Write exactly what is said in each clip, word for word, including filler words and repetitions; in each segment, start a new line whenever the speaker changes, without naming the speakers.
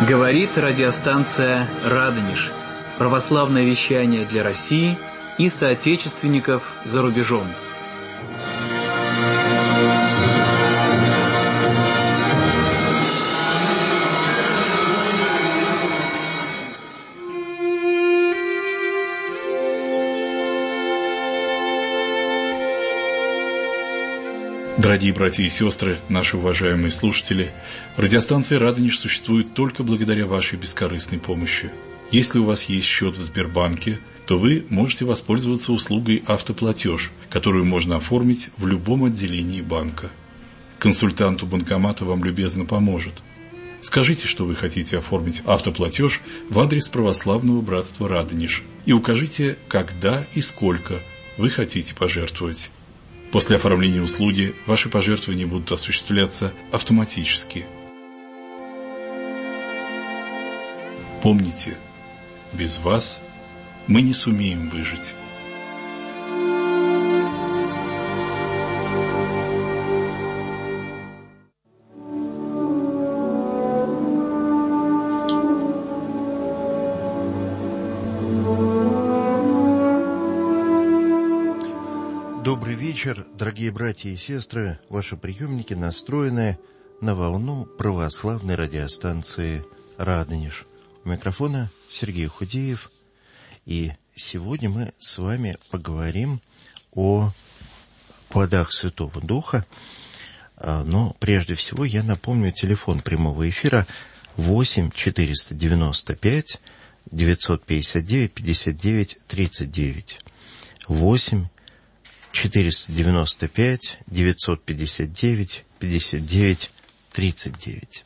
Говорит радиостанция «Радонеж». Православное вещание для России и соотечественников за рубежом.
Дорогие братья и сестры, наши уважаемые слушатели, радиостанция «Радонеж» существует только благодаря вашей бескорыстной помощи. Если у вас есть счет в Сбербанке, то вы можете воспользоваться услугой «Автоплатеж», которую можно оформить в любом отделении банка. Консультант у банкомата вам любезно поможет. Скажите, что вы хотите оформить автоплатеж в адрес православного братства «Радонеж» и укажите, когда и сколько вы хотите пожертвовать. После оформления услуги ваши пожертвования будут осуществляться автоматически. Помните, без вас мы не сумеем выжить.
Добрый вечер, дорогие братья и сестры. Ваши приемники настроены на волну православной радиостанции «Радонеж». У микрофона Сергей Худеев. И сегодня мы с вами поговорим о плодах Святого Духа. Но прежде всего я напомню телефон прямого эфира восемь четыреста девяносто пять девятьсот пятьдесят девять пятьдесят девять тридцать девять. восемь четыреста девяносто пять девятьсот пятьдесят девять пятьдесят девять тридцать девять.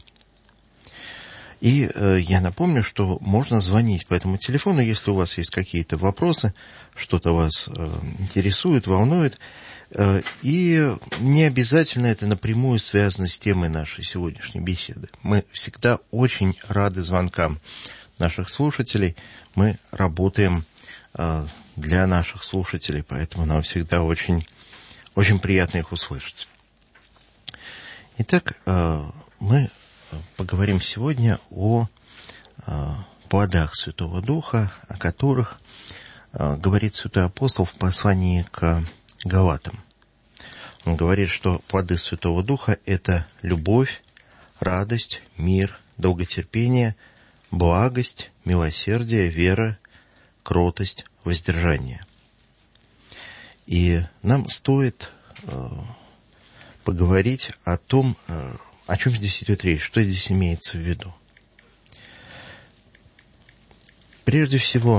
И э, я напомню, что можно звонить по этому телефону, если у вас есть какие-то вопросы, что-то вас э, интересует, волнует. Э, и не обязательно это напрямую связано с темой нашей сегодняшней беседы. Мы всегда очень рады звонкам наших слушателей. Мы работаем э, для наших слушателей, поэтому нам всегда очень, очень приятно их услышать. Итак, мы поговорим сегодня о плодах Святого Духа, о которых говорит святой апостол в послании к Галатам. Он говорит, что плоды Святого Духа – это любовь, радость, мир, долготерпение, благость, милосердие, вера, кротость, воздержание. И нам стоит э, поговорить о том, э, о чем здесь идет речь, что здесь имеется в виду. Прежде всего,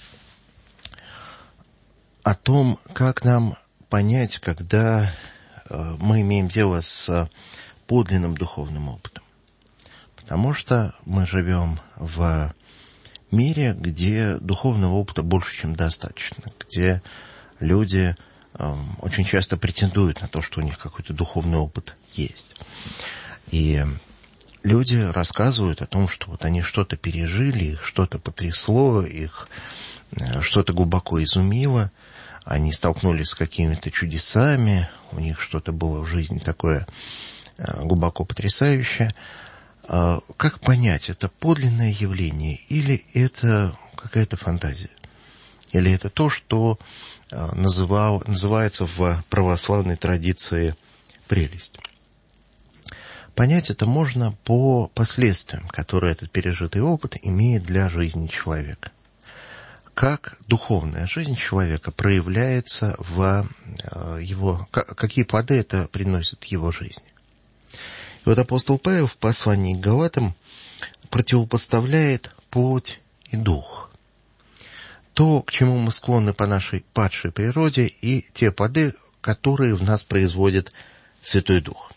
о том, как нам понять, когда э, мы имеем дело с подлинным духовным опытом. Потому что мы живем в мире, где духовного опыта больше, чем достаточно, где люди э, очень часто претендуют на то, что у них какой-то духовный опыт есть. И люди рассказывают о том, что вот они что-то пережили, их что-то потрясло, их э, что-то глубоко изумило, они столкнулись с какими-то чудесами, у них что-то было в жизни такое э, глубоко потрясающее. Как понять, это подлинное явление или это какая-то фантазия? Или это то, что называл, называется в православной традиции прелесть? Понять это можно по последствиям, которые этот пережитый опыт имеет для жизни человека. Как духовная жизнь человека проявляется в его... Какие плоды это приносит в его жизни? И вот апостол Павел в послании к Галатам противопоставляет плоть и дух. То, к чему мы склонны по нашей падшей природе, и те плоды, которые в нас производит Святой Дух.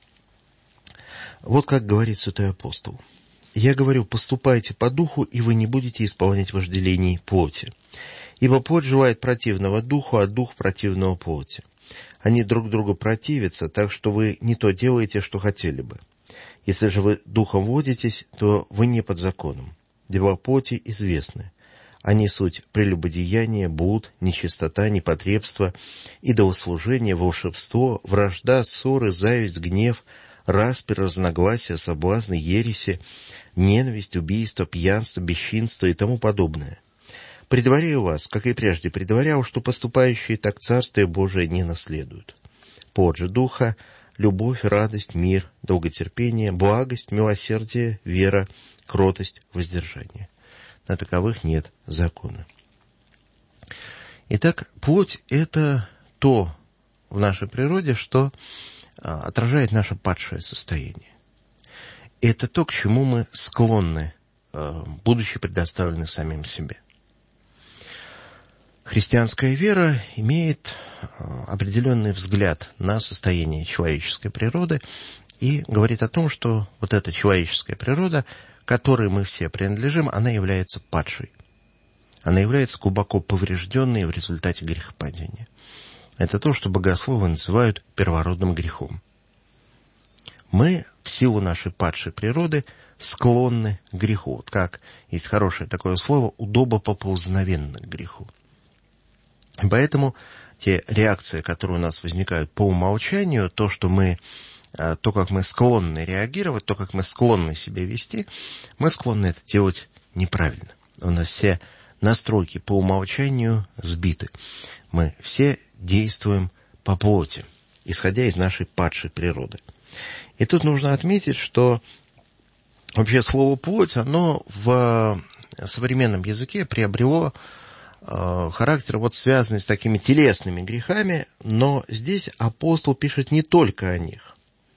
Вот как говорит святой апостол. «Я говорю, поступайте по духу, и вы не будете исполнять вожделений плоти. Ибо плоть желает противного духу, а дух противного плоти. Они друг другу противятся, так что вы не то делаете, что хотели бы. Если же вы духом водитесь, то вы не под законом. Дела плоти известны. Они суть прелюбодеяние, блуд, нечистота, непотребство, идолослужение, волшебство, вражда, ссоры, зависть, гнев, распри, разногласия, соблазны, ереси, ненависть, убийство, пьянство, бесчинство и тому подобное. Предваряю вас, как и прежде предварял, что поступающие так Царствие Божие не наследуют. Плод же Духа — любовь, радость, мир, долготерпение, благость, милосердие, вера, кротость, воздержание. На таковых нет закона. Итак, плоть — это то в нашей природе, что отражает наше падшее состояние. Это то, к чему мы склонны, будучи предоставлены самим себе. Христианская вера имеет определенный взгляд на состояние человеческой природы и говорит о том, что вот эта человеческая природа, которой мы все принадлежим, она является падшей. Она является глубоко поврежденной в результате грехопадения. Это то, что богословы называют первородным грехом. Мы в силу нашей падшей природы склонны к греху. Вот как есть хорошее такое слово «удобопоползновенно к греху». Поэтому те реакции, которые у нас возникают по умолчанию, то, что мы, то, как мы склонны реагировать, то, как мы склонны себя вести, мы склонны это делать неправильно. У нас все настройки по умолчанию сбиты. Мы все действуем по плоти, исходя из нашей падшей природы. И тут нужно отметить, что вообще слово «плоть», оно в современном языке приобрело характер, вот связанный с такими телесными грехами, но здесь апостол пишет не только о них.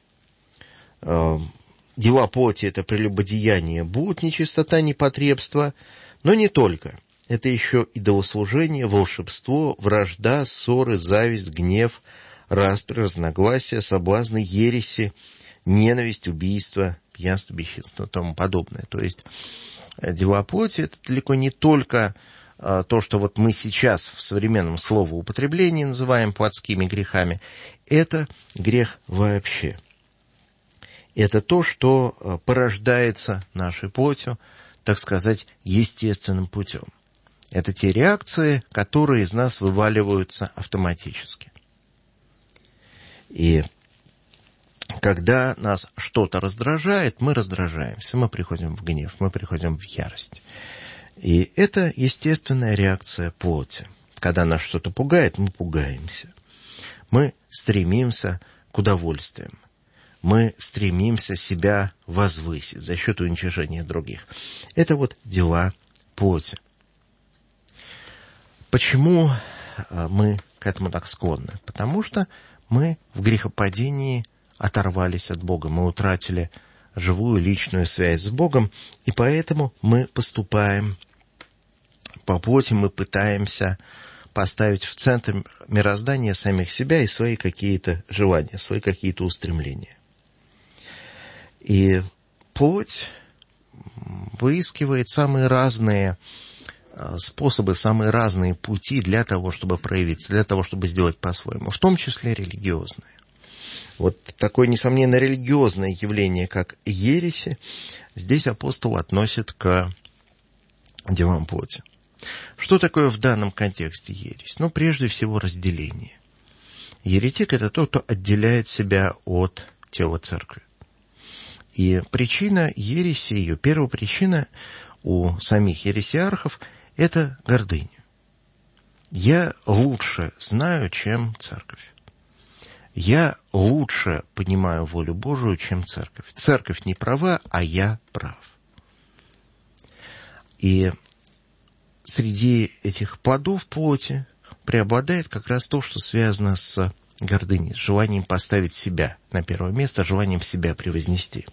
Дела плоти — это прелюбодеяние, блуд, нечистота, непотребство, но не только. Это еще идолослужение, волшебство, вражда, ссоры, зависть, гнев, распри, разногласия, соблазны, ереси, ненависть, убийство, пьянство, бесчинство и тому подобное. То есть дела плоти — это далеко не только то, что вот мы сейчас в современном словоупотреблении называем плотскими грехами, это грех вообще. Это то, что порождается нашей плотью, так сказать, естественным путем. Это те реакции, которые из нас вываливаются автоматически. И когда нас что-то раздражает, мы раздражаемся, мы приходим в гнев, мы приходим в ярость. И это естественная реакция плоти. Когда нас что-то пугает, мы пугаемся. Мы стремимся к удовольствиям. Мы стремимся себя возвысить за счет уничижения других. Это вот дела плоти. Почему мы к этому так склонны? Потому что мы в грехопадении оторвались от Бога. Мы утратили живую личную связь с Богом, и поэтому мы поступаем по плоти, мы пытаемся поставить в центр мироздания самих себя и свои какие-то желания, свои какие-то устремления. И плоть выискивает самые разные способы, самые разные пути для того, чтобы проявиться, для того, чтобы сделать по-своему, в том числе религиозные. Вот такое, несомненно, религиозное явление, как ереси, здесь апостол относит к делам плоти. Что такое в данном контексте ересь? Ну, прежде всего, разделение. Еретик — это тот, кто отделяет себя от тела церкви. И причина ереси, ее первая причина у самих ересиархов — это гордыня. Я лучше знаю, чем церковь. Я лучше понимаю волю Божию, чем церковь. Церковь не права, а я прав. И среди этих плодов плоти преобладает как раз то, что связано с гордыней, с желанием поставить себя на первое место, желанием себя превознести.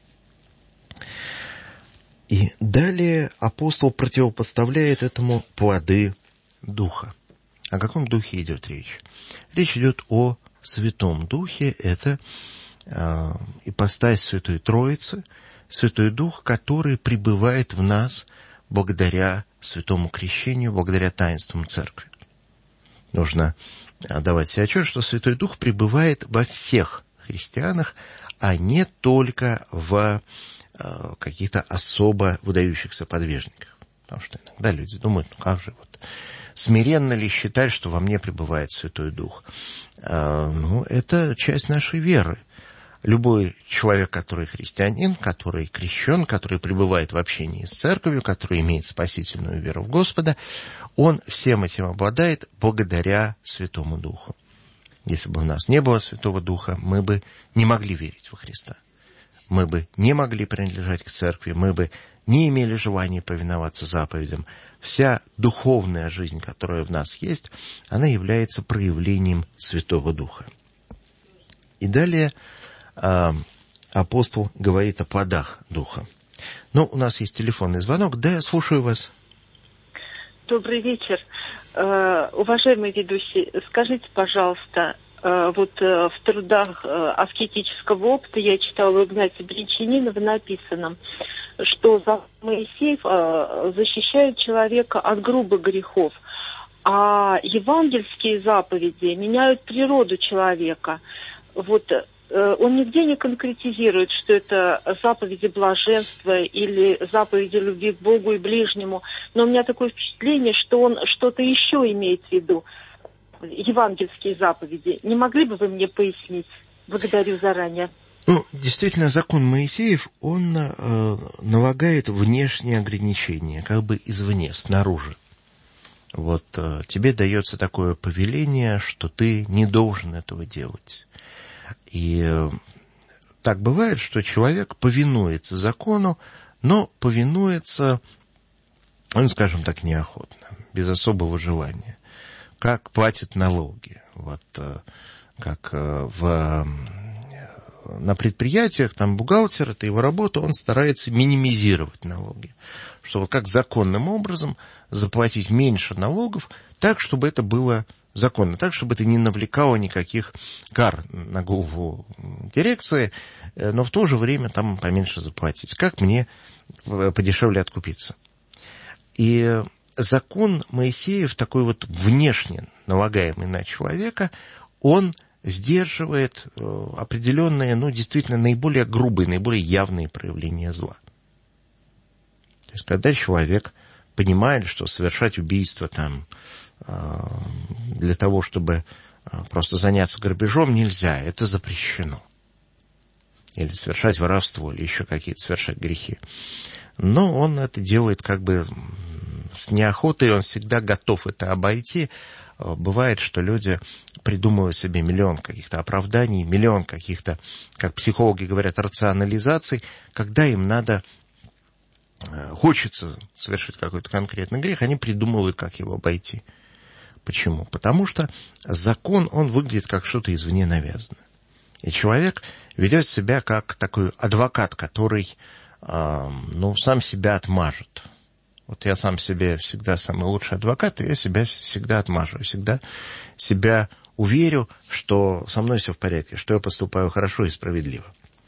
И далее апостол противопоставляет этому плоды Духа. О каком Духе идет речь? Речь идет о Святом Духе. Это э, ипостась Святой Троицы, Святой Дух, который пребывает в нас благодаря святому крещению, благодаря таинствам Церкви. Нужно давать себе отчет, что Святой Дух пребывает во всех христианах, а не только в э, каких-то особо выдающихся подвижниках. Потому что иногда люди думают, ну как же, вот, смиренно ли считать, что во мне пребывает Святой Дух? Э, ну, это часть нашей веры. любой человек, который христианин, который крещен, который пребывает в общении с церковью, который имеет спасительную веру в Господа, он всем этим обладает благодаря Святому Духу. Если бы у нас не было Святого Духа, мы бы не могли верить во Христа. Мы бы не могли принадлежать к церкви, мы бы не имели желания повиноваться заповедям. Вся духовная жизнь, которая в нас есть, она является проявлением Святого Духа. И далее э, апостол говорит о плодах Духа. Ну, у нас есть телефонный звонок. Да, я слушаю вас.
Добрый вечер. Э, уважаемый ведущий, скажите, пожалуйста, э, вот э, в трудах э, аскетического опыта я читала у Игнатия Брянчанинова написано, что Моисеев э, защищает человека от грубых грехов, а евангельские заповеди меняют природу человека. Вот э, он нигде не конкретизирует, что это заповеди блаженства или заповеди любви к Богу и ближнему, но у меня такое впечатление, что он что-то еще имеет в виду, евангельские заповеди. Не могли бы вы мне пояснить? Благодарю заранее.
Ну, действительно, закон Моисеев, он э, налагает внешние ограничения, как бы извне, снаружи. Вот э, тебе дается такое повеление, что ты не должен этого делать. И э, так бывает, что человек повинуется закону, но повинуется, ну, скажем так, неохотно, без особого желания. Как платит налоги. Вот э, как э, в... На предприятиях, там, бухгалтер, это его работа, он старается минимизировать налоги. Чтобы как законным образом заплатить меньше налогов, так, чтобы это было законно, так, чтобы это не навлекало никаких кар на голову дирекции, но в то же время там поменьше заплатить. Как мне подешевле откупиться? И закон Моисеев, такой вот внешне налагаемый на человека, он сдерживает определенные, ну, действительно, наиболее грубые, наиболее явные проявления зла. То есть, когда человек понимает, что совершать убийство там для того, чтобы просто заняться грабежом, нельзя, это запрещено. Или совершать воровство, или еще какие-то совершать грехи. Но он это делает как бы с неохотой, он всегда готов это обойти. Бывает, что люди придумывают себе миллион каких-то оправданий, миллион каких-то, как психологи говорят, рационализаций, когда им надо, хочется совершить какой-то конкретный грех, они придумывают, как его обойти. Почему? Потому что закон, он выглядит как что-то извне навязанное. И человек ведет себя как такой адвокат, который, э, ну, сам себя отмажет. Вот я сам себе всегда самый лучший адвокат, и я себя всегда отмажу, всегда себя уверю, что со мной все в порядке, что я поступаю хорошо и справедливо.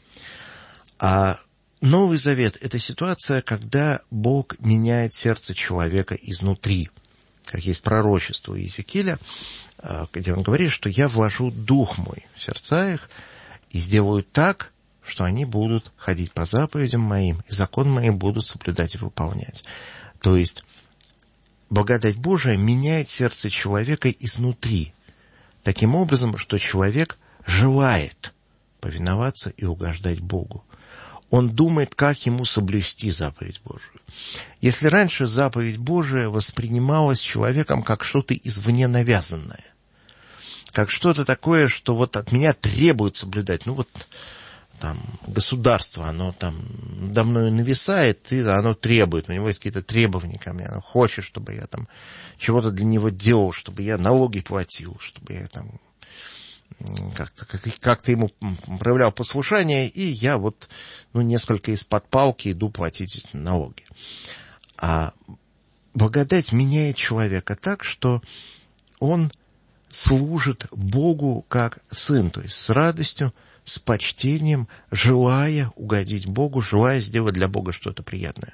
А Новый Завет – это ситуация, когда Бог меняет сердце человека изнутри. Как есть пророчество Иезекииля, где он говорит, что я вложу дух мой в сердца их и сделаю так, что они будут ходить по заповедям моим, и закон моим будут соблюдать и выполнять. То есть благодать Божия меняет сердце человека изнутри, таким образом, что человек желает повиноваться и угождать Богу. Он думает, как ему соблюсти заповедь Божию. Если раньше заповедь Божия воспринималась человеком как что-то извне навязанное, как что-то такое, что вот от меня требует соблюдать, ну вот там государство, оно там надо мною нависает, и оно требует, у него есть какие-то требования ко мне, оно хочет, чтобы я там чего-то для него делал, чтобы я налоги платил, чтобы я там как-то, как-то ему проявлял послушание, и я вот, ну, несколько из-под палки иду платить налоги. А благодать меняет человека так, что он служит Богу как сын, то есть с радостью, с почтением, желая угодить Богу, желая сделать для Бога что-то приятное.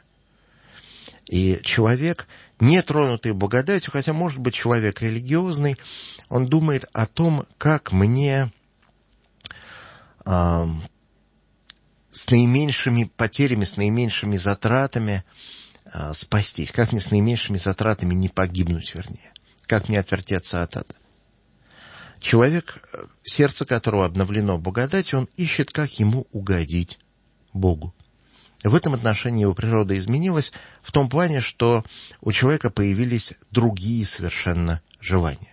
И человек, не тронутый благодатью, хотя, может быть, человек религиозный, он думает о том, как мне э, с наименьшими потерями, с наименьшими затратами э, спастись, как мне с наименьшими затратами не погибнуть, вернее, как мне отвертеться от ада. Человек, сердце которого обновлено благодатью, он ищет, как ему угодить Богу. В этом отношении его природа изменилась в том плане, что у человека появились другие совершенно желания.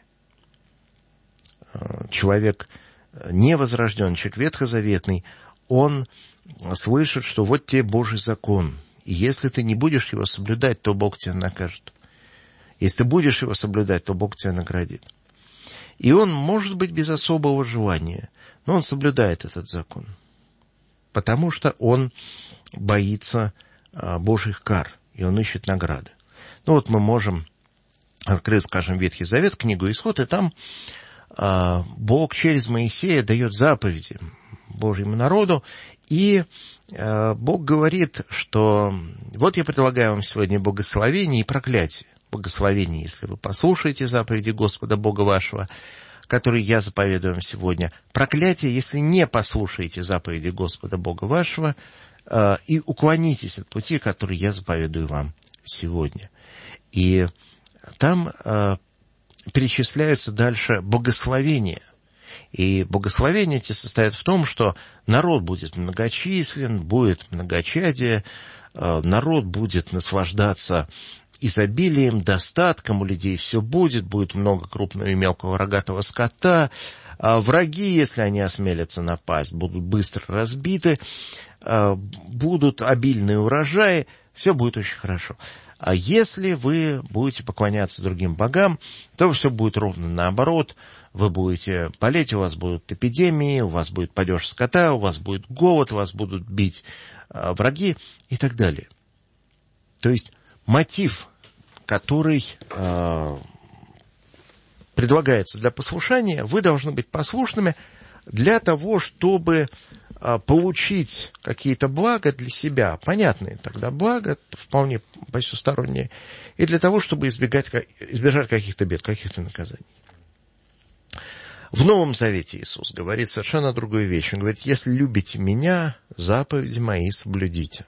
Человек невозрожденный, человек ветхозаветный, он слышит, что вот тебе Божий закон, и если ты не будешь его соблюдать, то Бог тебя накажет. Если ты будешь его соблюдать, то Бог тебя наградит. И он может быть без особого желания, но он соблюдает этот закон, потому что он боится Божьих кар, и он ищет награды. Ну вот мы можем открыть, скажем, Ветхий Завет, книгу Исход, и там Бог через Моисея дает заповеди Божьему народу, и Бог говорит, что вот я предлагаю вам сегодня благословение и проклятие. Благословение, если вы послушаете заповеди Господа Бога вашего, которые я заповедую вам сегодня. Проклятие, если не послушаете заповеди Господа Бога вашего э, и уклонитесь от пути, который я заповедую вам сегодня. И там э, перечисляются дальше благословения. И благословения эти состоят в том, что народ будет многочислен, будет многочадие, э, народ будет наслаждаться изобилием, достатком, у людей все будет, будет много крупного и мелкого рогатого скота, а враги, если они осмелятся напасть, будут быстро разбиты, будут обильные урожаи, все будет очень хорошо. А если вы будете поклоняться другим богам, то все будет ровно наоборот. Вы будете болеть, у вас будут эпидемии, у вас будет падеж скота, у вас будет голод, вас будут бить враги и так далее. То есть мотив, который э, предлагается для послушания, вы должны быть послушными для того, чтобы э, получить какие-то блага для себя, понятные тогда блага, вполне посюсторонние, и для того, чтобы избегать, избежать каких-то бед, каких-то наказаний. В Новом Завете Иисус говорит совершенно другую вещь. Он говорит: если любите меня, заповеди мои соблюдите.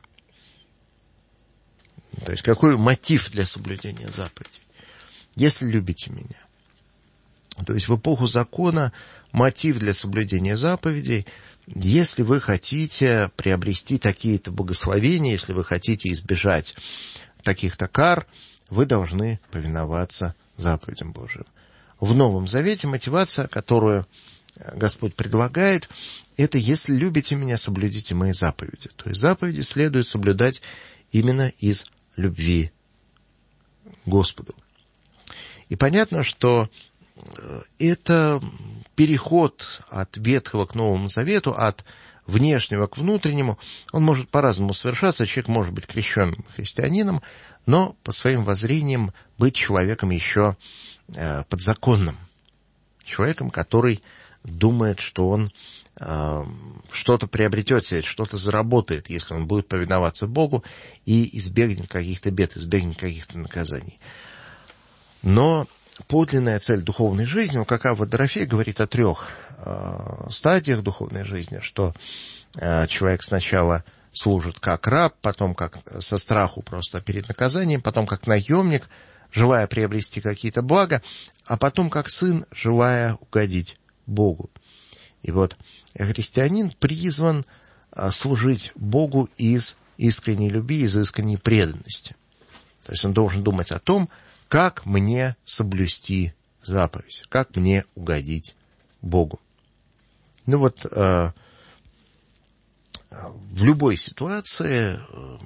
То есть, какой мотив для соблюдения заповедей? Если любите меня. То есть, в эпоху закона мотив для соблюдения заповедей, если вы хотите приобрести такие-то благословения, если вы хотите избежать таких-то кар, вы должны повиноваться заповедям Божьим. В Новом Завете мотивация, которую Господь предлагает, это: если любите меня, соблюдите мои заповеди. То есть, заповеди следует соблюдать именно из любви к Господу. И понятно, что это переход от Ветхого к Новому Завету, от внешнего к внутреннему. Он может по-разному совершаться. Человек может быть крещенным христианином, но по своим воззрениям быть человеком еще подзаконным. Человеком, который думает, что он что-то приобретет себе, что-то заработает, если он будет повиноваться Богу и избегнет каких-то бед, избегнет каких-то наказаний. Но подлинная цель духовной жизни, ну, как Авва Дорофей говорит о трех э, стадиях духовной жизни, что э, человек сначала служит как раб, потом как со страху просто перед наказанием, потом как наемник, желая приобрести какие-то блага, а потом как сын, желая угодить Богу. И вот христианин призван служить Богу из искренней любви, из искренней преданности. То есть он должен думать о том, как мне соблюсти заповедь, как мне угодить Богу. Ну вот э, в любой ситуации э,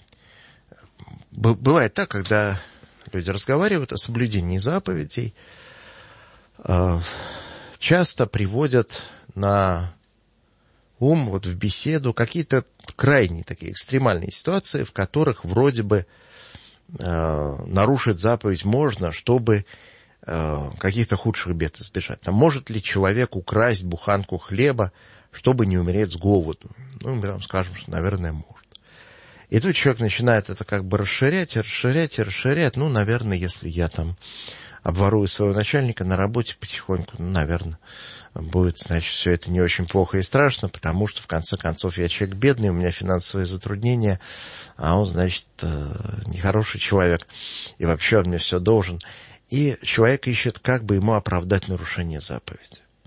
бывает так, когда люди разговаривают о соблюдении заповедей, э, часто приводят на ум, вот в беседу, какие-то крайние такие экстремальные ситуации, в которых вроде бы э, нарушить заповедь можно, чтобы э, каких-то худших бед избежать. Там, может ли человек украсть буханку хлеба, чтобы не умереть с голоду? Ну, мы там скажем, что, наверное, может. И тут человек начинает это как бы расширять, и расширять, и расширять. Ну, наверное, если я там обворую своего начальника на работе потихоньку, ну, наверное, будет, значит, все это не очень плохо и страшно, потому что, в конце концов, я человек бедный, у меня финансовые затруднения, а он, значит, нехороший человек, и вообще он мне все должен. И человек ищет, как бы ему оправдать нарушение заповеди.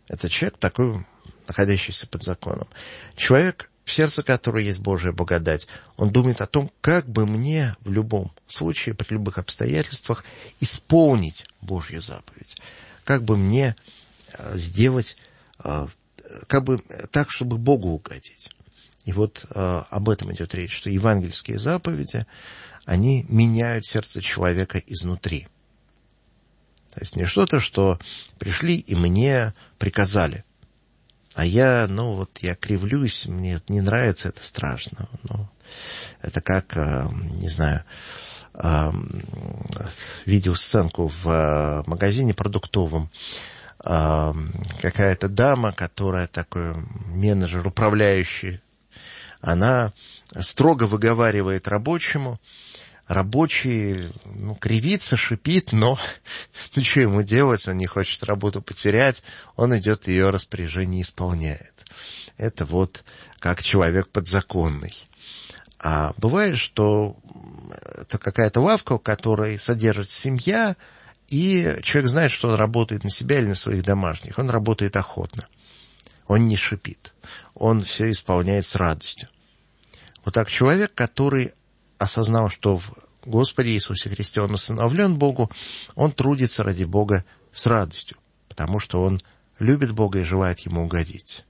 Это человек такой, находящийся под законом. Человек, в сердце которого есть Божья благодать, он думает о том, как бы мне в любом случае, при любых обстоятельствах исполнить Божью заповедь. Как бы мне сделать, как бы так, чтобы Богу угодить. И вот об этом идет речь, что евангельские заповеди, они меняют сердце человека изнутри. То есть не что-то, что пришли и мне приказали. А я, ну вот, я кривлюсь, мне это не нравится, это страшно. Ну, это как, не знаю, видел сценку в магазине продуктовом. Какая-то дама, которая такой менеджер, управляющий, она строго выговаривает рабочему. Рабочий, ну, кривится, шипит, но ну, что ему делать, он не хочет работу потерять, он идет ее распоряжение исполняет. Это вот как человек подзаконный. А бывает, что это какая-то лавка, у которой содержится семья, и человек знает, что он работает на себя или на своих домашних. Он работает охотно. Он не шипит. Он все исполняет с радостью. Вот так человек, который осознал, что в Господе Иисусе Христе он усыновлен Богу, он трудится ради Бога с радостью, потому что он любит Бога и желает Ему угодить.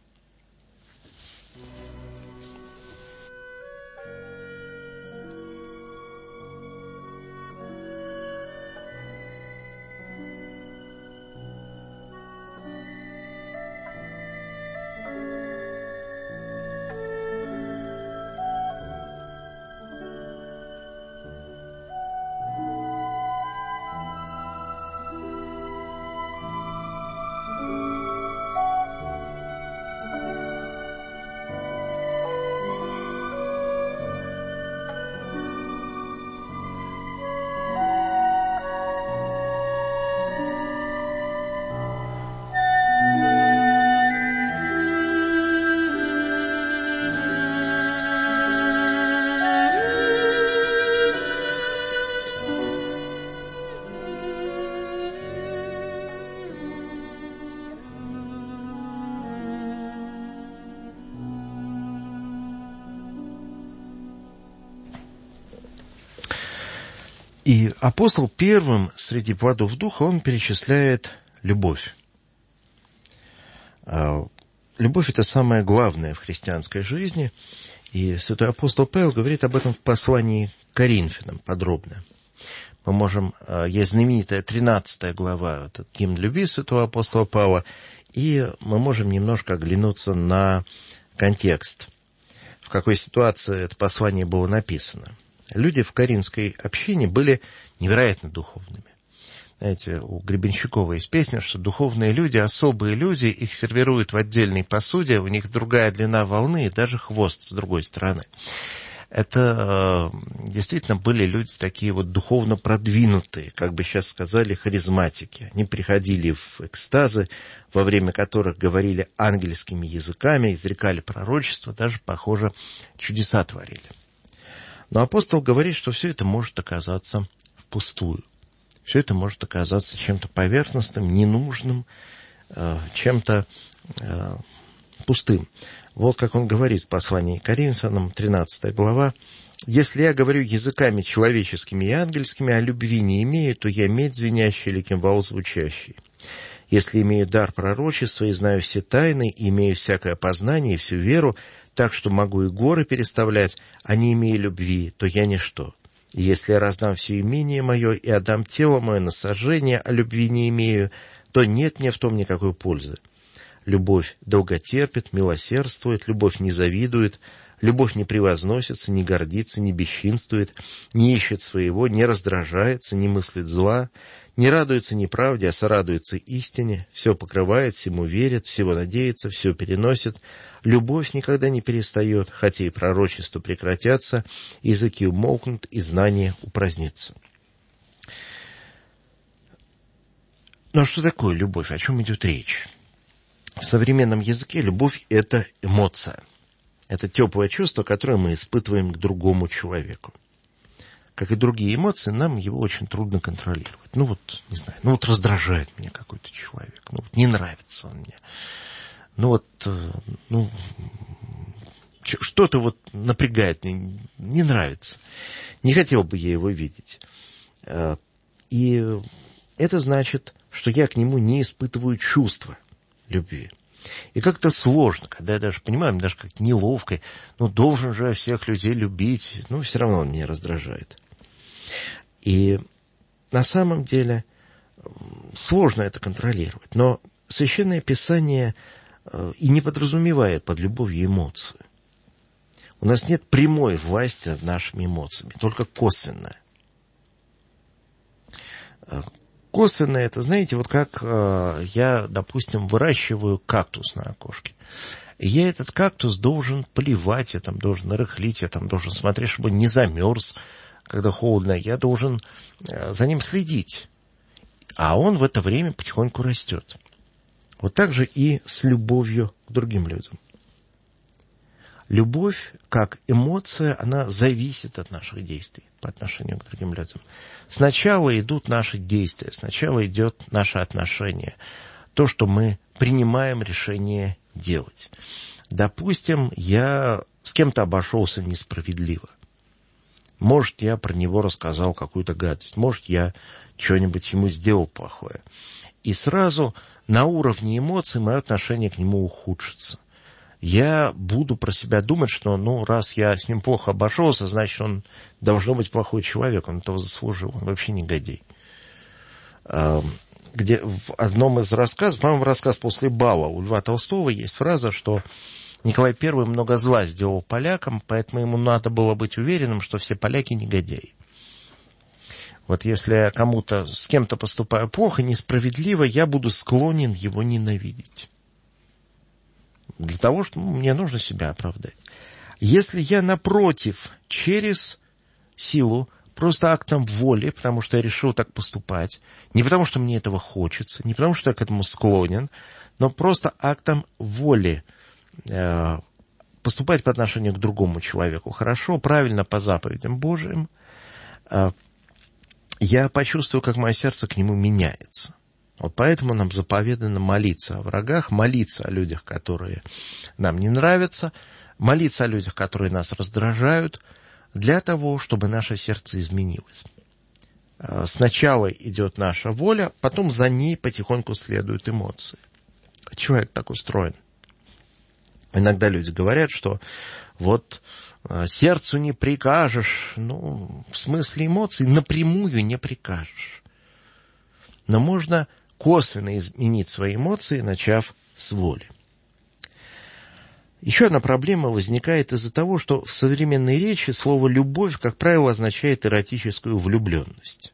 И апостол первым среди плодов Духа, он перечисляет любовь. Любовь – это самое главное в христианской жизни. И святой апостол Павел говорит об этом в послании к Коринфянам подробно. Мы можем, есть знаменитая тринадцатая глава, этот гимн любви святого апостола Павла, и мы можем немножко оглянуться на контекст, в какой ситуации это послание было написано. Люди в коринфской общине были невероятно духовными. Знаете, у Гребенщикова есть песня, что духовные люди, особые люди, их сервируют в отдельной посуде, у них другая длина волны и даже хвост с другой стороны. Это э, действительно были люди такие вот духовно продвинутые, как бы сейчас сказали, харизматики. Они приходили в экстазы, во время которых говорили ангельскими языками, изрекали пророчества, даже, похоже, чудеса творили. Но апостол говорит, что все это может оказаться впустую. Все это может оказаться чем-то поверхностным, ненужным, чем-то пустым. Вот как он говорит в послании к Коринфянам, тринадцатая глава. «Если я говорю языками человеческими и ангельскими, а любви не имею, то я медь звенящий или кимвал звучащий. Если имею дар пророчества и знаю все тайны, и имею всякое познание и всю веру, так что могу и горы переставлять, а не имея любви, то я ничто. И если я раздам все имение мое и отдам тело мое на сожжение, а любви не имею, то нет мне в том никакой пользы. Любовь долготерпит, милосердствует, любовь не завидует, любовь не превозносится, не гордится, не бесчинствует, не ищет своего, не раздражается, не мыслит зла, не радуется неправде, а сорадуется истине, все покрывает, всему верит, всего надеется, все переносит. Любовь никогда не перестает, хотя и пророчества прекратятся, языки умолкнут, и знание упразднится». Но что такое любовь? О чем идет речь? В современном языке любовь – это эмоция. Это теплое чувство, которое мы испытываем к другому человеку. как и другие эмоции, нам его очень трудно контролировать. Ну вот, не знаю, ну вот раздражает меня какой-то человек, ну вот не нравится он мне. Ну вот, ну, что-то вот напрягает, мне не нравится. Не хотел бы я его видеть. И это значит, что я к нему не испытываю чувства любви. И как-то сложно, когда я даже понимаю, мне даже как-то неловко, ну, должен же я всех людей любить, ну, все равно он меня раздражает. И на самом деле сложно это контролировать, но Священное Писание и не подразумевает под любовью эмоцию. У нас нет прямой власти над нашими эмоциями, только косвенная. Косвенное это, знаете, вот как э, я, допустим, выращиваю кактус на окошке. И я этот кактус должен поливать, я там должен рыхлить, я там должен смотреть, чтобы он не замерз, когда холодно. Я должен э, за ним следить. А он в это время потихоньку растет. Вот так же и с любовью к другим людям. Любовь, как эмоция, она зависит от наших действий по отношению к другим людям. Сначала идут наши действия, сначала идет наше отношение, то, что мы принимаем решение делать. Допустим, я с кем-то обошелся несправедливо. Может, я про него рассказал какую-то гадость, может, я что-нибудь ему сделал плохое. И сразу на уровне эмоций мое отношение к нему ухудшится. Я буду про себя думать, что, ну, раз я с ним плохо обошелся, значит, он должно быть плохой человек, он этого заслужил, он вообще негодяй. Где в одном из рассказов, по-моему, рассказ «После бала» у Льва Толстого есть фраза, что Николай Первый много зла сделал полякам, поэтому ему надо было быть уверенным, что все поляки негодяи. Вот если я кому-то, с кем-то поступаю плохо, несправедливо, я буду склонен его ненавидеть. Для того, что ну, мне нужно себя оправдать. Если я, напротив, через силу, просто актом воли, потому что я решил так поступать, не потому что мне этого хочется, не потому что я к этому склонен, но просто актом воли э, поступать по отношению к другому человеку хорошо, правильно, по заповедям Божиим, э, я почувствую, как мое сердце к нему меняется. Вот поэтому нам заповедано молиться о врагах, молиться о людях, которые нам не нравятся, молиться о людях, которые нас раздражают, для того, чтобы наше сердце изменилось. Сначала идет наша воля, потом за ней потихоньку следуют эмоции. Человек так устроен. Иногда люди говорят, что вот сердцу не прикажешь, ну, в смысле эмоций напрямую не прикажешь. Но можно косвенно изменить свои эмоции, начав с воли. Еще одна проблема возникает из-за того, что в современной речи слово «любовь», как правило, означает эротическую влюбленность.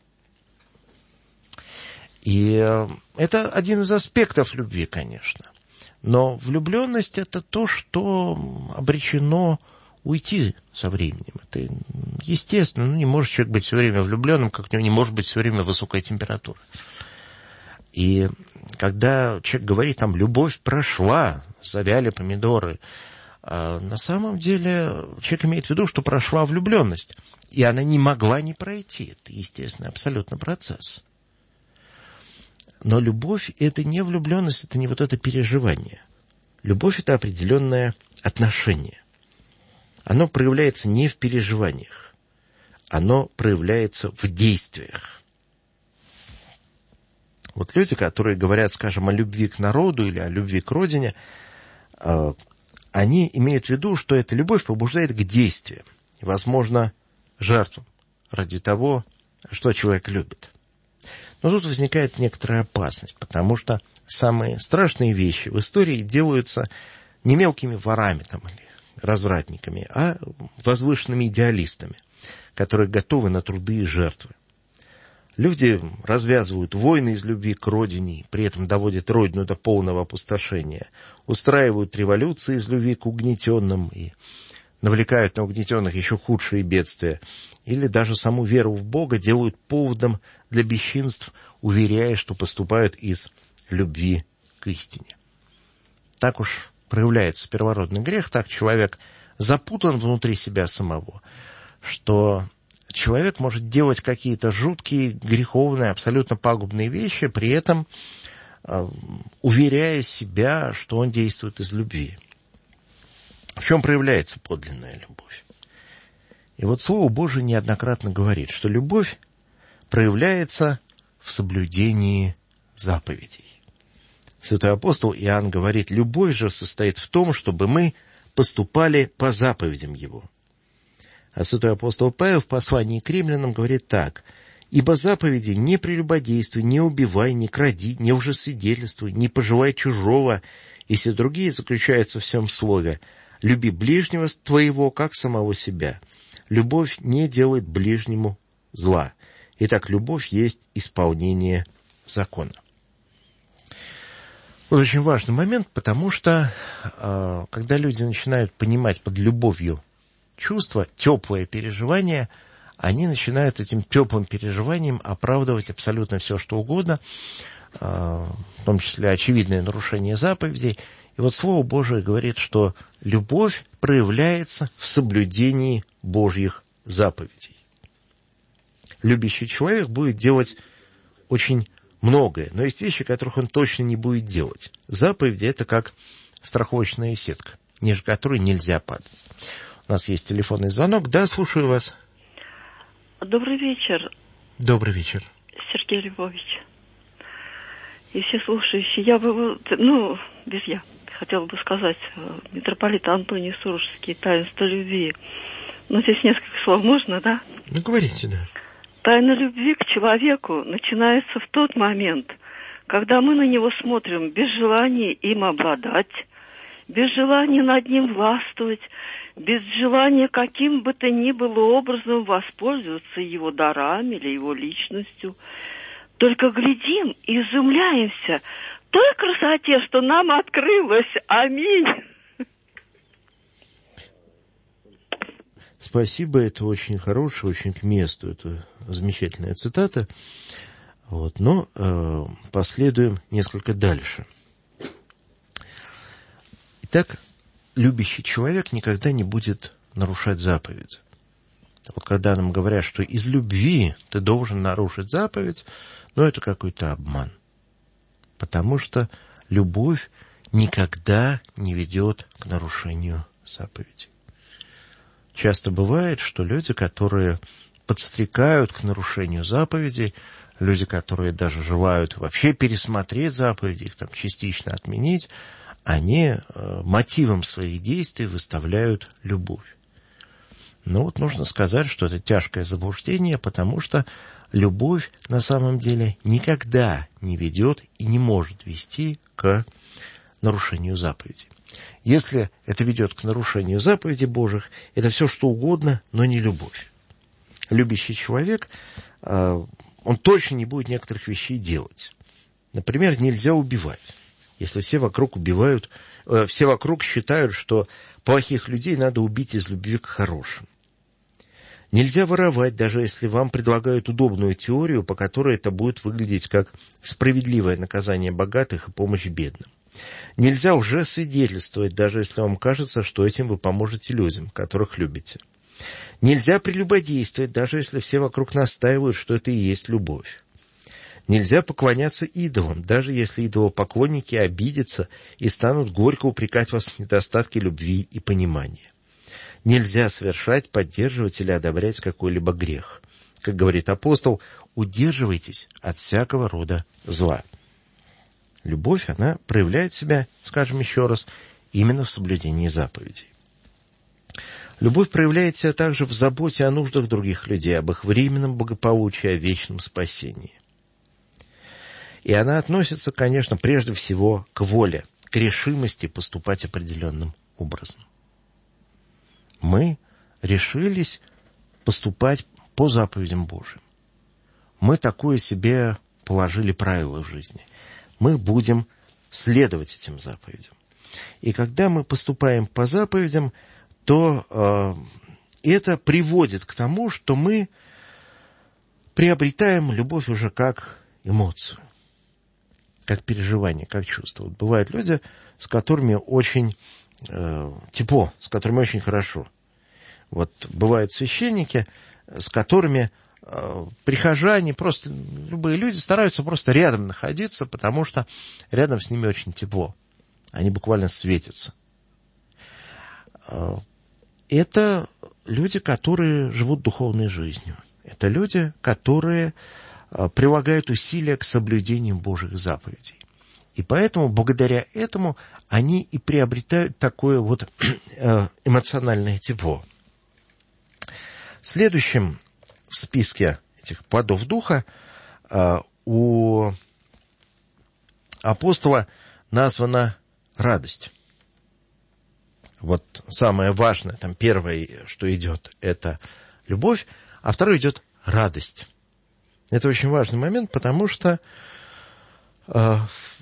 И это один из аспектов любви, конечно. Но влюбленность – это то, что обречено уйти со временем. Это естественно. Ну, не может человек быть все время влюбленным, как у него не может быть все время высокая температура. И когда человек говорит, там, любовь прошла, завяли помидоры, а на самом деле человек имеет в виду, что прошла влюбленность. И она не могла не пройти. Это естественный абсолютно процесс. Но любовь – это не влюбленность, это не вот это переживание. Любовь – это определенное отношение. Оно проявляется не в переживаниях. Оно проявляется в действиях. Вот люди, которые говорят, скажем, о любви к народу или о любви к родине, они имеют в виду, что эта любовь побуждает к действиям, и, возможно, жертвам ради того, что человек любит. Но тут возникает некоторая опасность, потому что самые страшные вещи в истории делаются не мелкими ворами там, или развратниками, а возвышенными идеалистами, которые готовы на труды и жертвы. Люди развязывают войны из любви к родине, при этом доводят родину до полного опустошения, устраивают революции из любви к угнетенным и навлекают на угнетенных еще худшие бедствия, или даже саму веру в Бога делают поводом для бесчинств, уверяя, что поступают из любви к истине. Так уж проявляется первородный грех, так человек запутан внутри себя самого, что человек может делать какие-то жуткие, греховные, абсолютно пагубные вещи, при этом э, уверяя себя, что он действует из любви. В чем проявляется подлинная любовь? И вот Слово Божие неоднократно говорит, что любовь проявляется в соблюдении заповедей. Святой апостол Иоанн говорит: любовь же состоит в том, чтобы мы поступали по заповедям Его. А святой апостол Павел в послании к римлянам говорит так: «Ибо заповеди: не прелюбодействуй, не убивай, не кради, не лжесвидетельствуй, не пожелай чужого, и все другие заключаются в всем слове: люби ближнего твоего, как самого себя. Любовь не делает ближнему зла». Итак, любовь есть исполнение закона. Вот очень важный момент, потому что э, когда люди начинают понимать под любовью чувство, теплое переживание, они начинают этим теплым переживанием оправдывать абсолютно все, что угодно, э, в том числе очевидное нарушение заповедей. И вот Слово Божие говорит, что любовь проявляется в соблюдении Божьих заповедей. Любящий человек будет делать очень многое, но есть вещи, которых он точно не будет делать. Заповеди — это как страховочная сетка, ниже которой нельзя падать. У нас есть телефонный звонок. Да, слушаю вас.
Добрый вечер.
Добрый вечер.
Сергей Львович. И все слушающие. Я бы, ну, без я, хотела бы сказать, митрополит Антоний Сурожский, таинство любви. Ну, здесь несколько слов можно, да?
Ну, говорите, да.
Тайна любви к человеку начинается в тот момент, когда мы на него смотрим без желания им обладать, без желания над ним властвовать, без желания каким бы то ни было образом воспользоваться его дарами или его личностью. Только глядим и изумляемся той красоте, что нам открылась. Аминь.
Спасибо, это очень хорошая, очень к месту, это замечательная цитата. Вот, но э, последуем несколько дальше. Итак, любящий человек никогда не будет нарушать заповедь. Вот когда нам говорят, что из любви ты должен нарушить заповедь, ну, это какой-то обман. Потому что любовь никогда не ведет к нарушению заповедей. Часто бывает, что люди, которые подстрекают к нарушению заповедей, люди, которые даже желают вообще пересмотреть заповеди, их там частично отменить, они э, мотивом своих действий выставляют любовь. Но вот нужно сказать, что это тяжкое заблуждение, потому что любовь на самом деле никогда не ведет и не может вести к нарушению заповедей. Если это ведет к нарушению заповедей Божьих, это все что угодно, но не любовь. Любящий человек, он точно не будет некоторых вещей делать. Например, нельзя убивать. Если все вокруг убивают, все вокруг считают, что плохих людей надо убить из любви к хорошим. Нельзя воровать, даже если вам предлагают удобную теорию, по которой это будет выглядеть как справедливое наказание богатых и помощь бедным. Нельзя лжесвидетельствовать, даже если вам кажется, что этим вы поможете людям, которых любите. Нельзя прелюбодействовать, даже если все вокруг настаивают, что это и есть любовь. Нельзя поклоняться идолам, даже если идолопоклонники обидятся и станут горько упрекать вас в недостатке любви и понимания. Нельзя совершать, поддерживать или одобрять какой-либо грех. Как говорит апостол, удерживайтесь от всякого рода зла. Любовь, она проявляет себя, скажем еще раз, именно в соблюдении заповедей. Любовь проявляет себя также в заботе о нуждах других людей, об их временном благополучии, о вечном спасении. И она относится, конечно, прежде всего к воле, к решимости поступать определенным образом. Мы решились поступать по заповедям Божьим. Мы такое себе положили правило в жизни. Мы будем следовать этим заповедям. И когда мы поступаем по заповедям, то э, это приводит к тому, что мы приобретаем любовь уже как эмоцию, как переживание, как чувство. Вот бывают люди, с которыми очень э, тепло, с которыми очень хорошо. Вот бывают священники, с которыми прихожане, просто любые люди стараются просто рядом находиться, потому что рядом с ними очень тепло. Они буквально светятся. Это люди, которые живут духовной жизнью. Это люди, которые прилагают усилия к соблюдению Божьих заповедей. И поэтому, благодаря этому, они и приобретают такое вот эмоциональное тепло. Следующим в списке этих плодов духа у апостола названа радость. Вот самое важное, там первое, что идет, это любовь, а второе идет радость. Это очень важный момент, потому что э,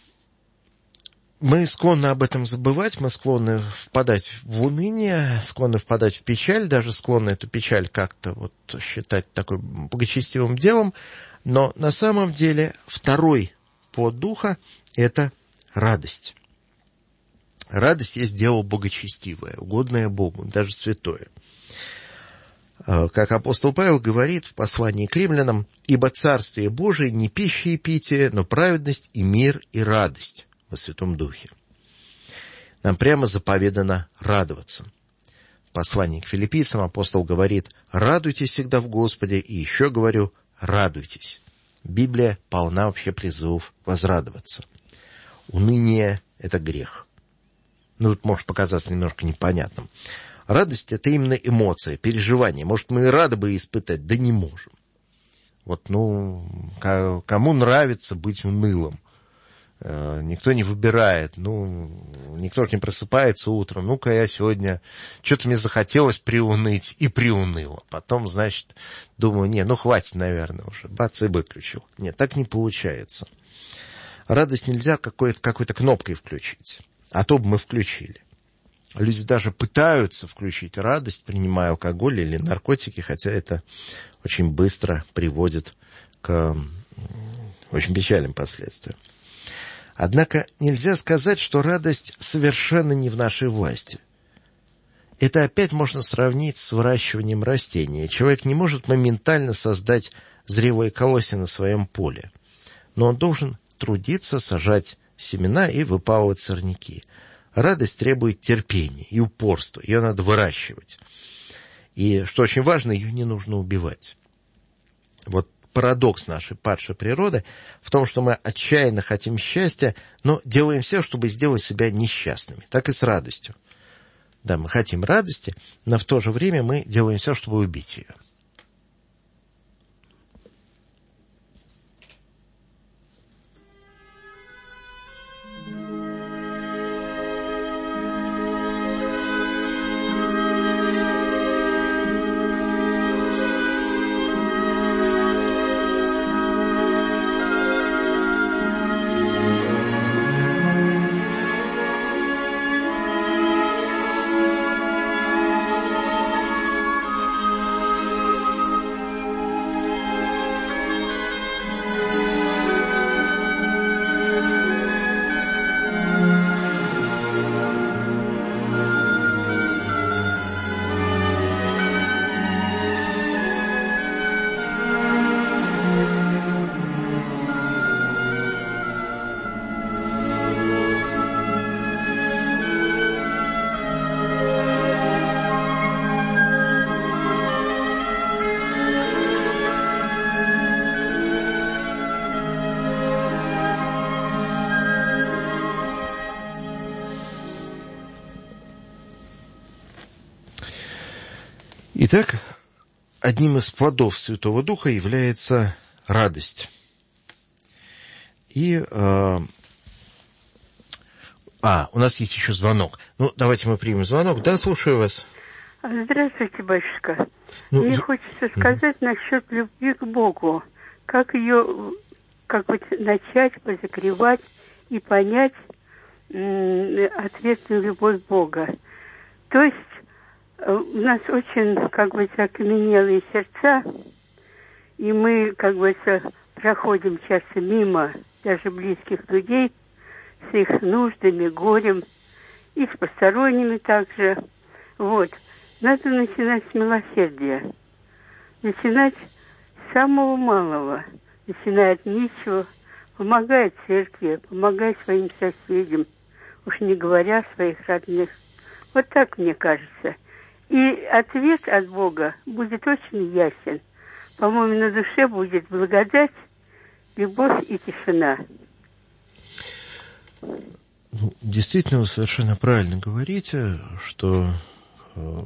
мы склонны об этом забывать, мы склонны впадать в уныние, склонны впадать в печаль, даже склонны эту печаль как-то вот считать такой благочестивым делом, но на самом деле второй плод духа – это радость. Радость есть дело благочестивое, угодное Богу, даже святое. Как апостол Павел говорит в послании к римлянам: «Ибо Царствие Божие не пища и питие, но праведность и мир и радость во Святом Духе». Нам прямо заповедано радоваться. В послании к филиппийцам апостол говорит: «Радуйтесь всегда в Господе, и еще говорю, радуйтесь». Библия полна вообще призывов возрадоваться. Уныние – это грех. Ну, тут может показаться немножко непонятным. Радость – это именно эмоция, переживание. Может, мы и рады бы испытать, да не можем. Вот, ну, кому нравится быть унылым? Никто не выбирает, ну, никто же не просыпается утром. Ну-ка, я сегодня, что-то мне захотелось приуныть, и приуныло. Потом, значит, думаю, не, ну, хватит, наверное, уже. Бац, и выключил. Нет, так не получается. Радость нельзя какой-то, какой-то кнопкой включить. А то бы мы включили. Люди даже пытаются включить радость, принимая алкоголь или наркотики, хотя это очень быстро приводит к очень печальным последствиям. Однако нельзя сказать, что радость совершенно не в нашей власти. Это опять можно сравнить с выращиванием растения. Человек не может моментально создать зрелые колосья на своем поле, но он должен трудиться, сажать семена и выпалывать сорняки. Радость требует терпения и упорства. Ее надо выращивать. И, что очень важно, ее не нужно убивать. Вот парадокс нашей падшей природы в том, что мы отчаянно хотим счастья, но делаем все, чтобы сделать себя несчастными. Так и с радостью. Да, мы хотим радости, но в то же время мы делаем все, чтобы убить ее. Итак, одним из плодов Святого Духа является радость. И, э, а, у нас есть еще звонок. Ну, давайте мы примем звонок. Да, слушаю вас.
Здравствуйте, батюшка.
Ну,
Мне
за...
хочется сказать mm-hmm. насчет любви к Богу. Как ее, как бы начать позакревать и понять м- ответную любовь Бога. То есть у нас очень, как бы, окаменелые сердца, и мы, как бы, проходим часто мимо даже близких людей с их нуждами, горем, и с посторонними также. Вот. Надо начинать с милосердия. начинать с самого малого, начиная от ничего, помогая церкви, помогая своим соседям, уж не говоря о своих родных. Вот так мне кажется. И ответ от Бога будет очень ясен. По-моему, на душе будет благодать, любовь и тишина.
Ну, действительно, вы совершенно правильно говорите, что э,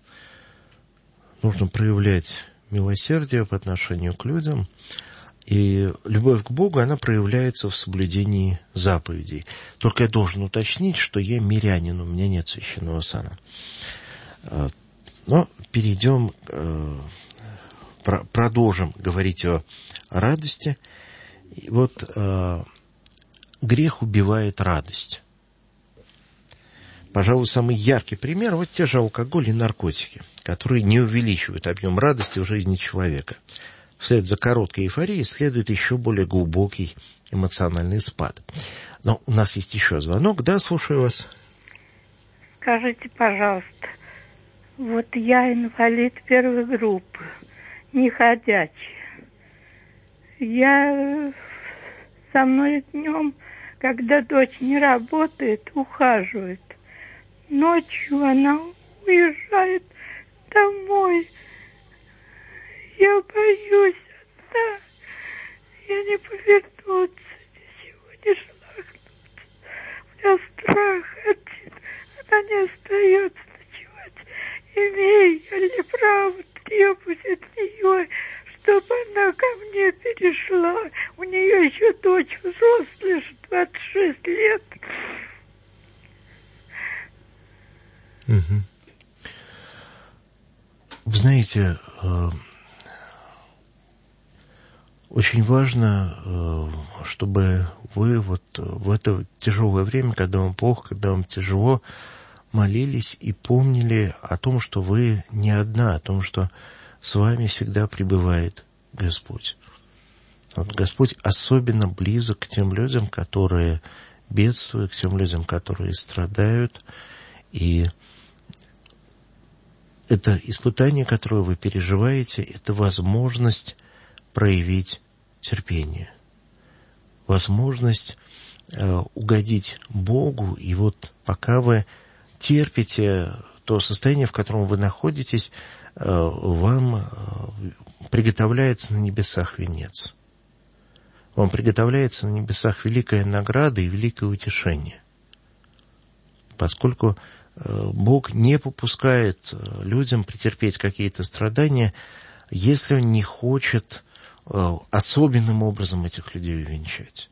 нужно проявлять милосердие по отношению к людям. И любовь к Богу, она проявляется в соблюдении заповедей. Только я должен уточнить, что я мирянин, у меня нет священного сана. Но перейдем, продолжим говорить о радости. И вот грех убивает радость. Пожалуй, самый яркий пример – вот те же алкоголь и наркотики, которые не увеличивают объем радости в жизни человека. Вслед за короткой эйфорией следует еще более глубокий эмоциональный спад. Но у нас есть еще звонок. Да, слушаю вас.
Скажите, пожалуйста, вот я инвалид первой группы, неходячий. Я со мной днем, когда дочь не работает, ухаживает. Ночью она уезжает домой. Я боюсь одна. Я не повернуться, ничего не шелохнуться. У меня страх один. Она не остается ночевать. Имею я ли право требовать от нее, чтобы она ко мне перешла? У нее еще дочь взрослая, двадцать шесть лет.
Угу. Вы знаете, очень важно, чтобы вы вот в это тяжелое время, когда вам плохо, когда вам тяжело, молились и помнили о том, что вы не одна, о том, что с вами всегда пребывает Господь. Вот Господь особенно близок к тем людям, которые бедствуют, к тем людям, которые страдают. И это испытание, которое вы переживаете, это возможность проявить терпение, возможность э, угодить Богу. И вот пока вы терпите то состояние, в котором вы находитесь, э, вам э, приготовляется на небесах венец. Вам приготовляется на небесах великая награда и великое утешение. Поскольку э, Бог не попускает людям претерпеть какие-то страдания, если Он не хочет особенным образом этих людей увенчать.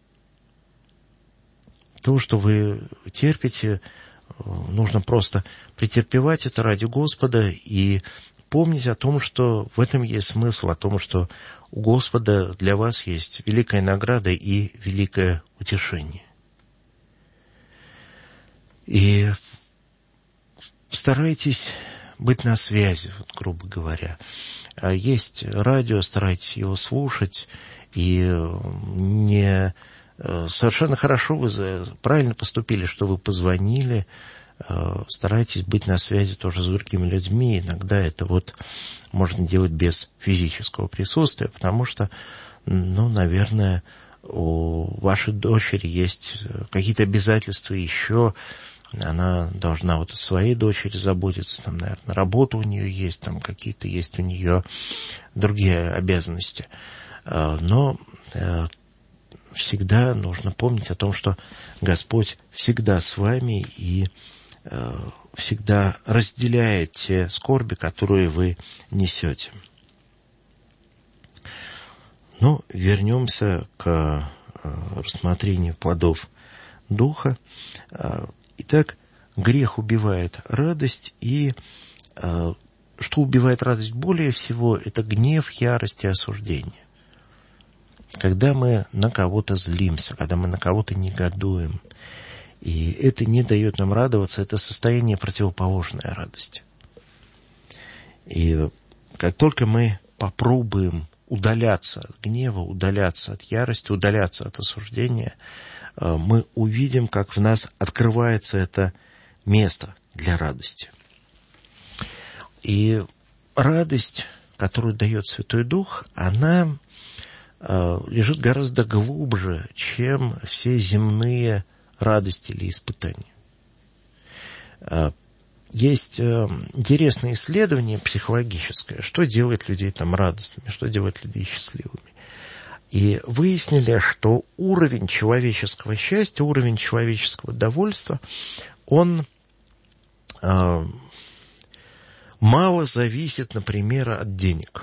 То, что вы терпите, нужно просто претерпевать это ради Господа и помнить о том, что в этом есть смысл, о том, что у Господа для вас есть великая награда и великое утешение. И старайтесь быть на связи, вот, грубо говоря. Есть радио, старайтесь его слушать, и не совершенно хорошо вы правильно поступили, что вы позвонили. Старайтесь быть на связи тоже с другими людьми. Иногда это вот можно делать без физического присутствия, потому что, ну, наверное, у вашей дочери есть какие-то обязательства еще. Она должна вот о своей дочери заботиться, там, наверное, работа у нее есть, там какие-то есть у нее другие обязанности. Но всегда нужно помнить о том, что Господь всегда с вами и всегда разделяет те скорби, которые вы несете. Но вернемся к рассмотрению плодов Духа. Итак, грех убивает радость, и э, что убивает радость более всего, это гнев, ярость и осуждение. Когда мы на кого-то злимся, когда мы на кого-то негодуем, и это не дает нам радоваться, это состояние противоположное радости. И как только мы попробуем удаляться от гнева, удаляться от ярости, удаляться от осуждения, мы увидим, как в нас открывается это место для радости. И радость которую дает Святой Дух, она э, лежит гораздо глубже, чем все земные радости или испытания. Э, есть э, интересное исследование психологическое, что делает людей там радостными, что делает людей счастливыми. И выяснили, что уровень человеческого счастья, уровень человеческого довольства, он э, мало зависит, например, от денег.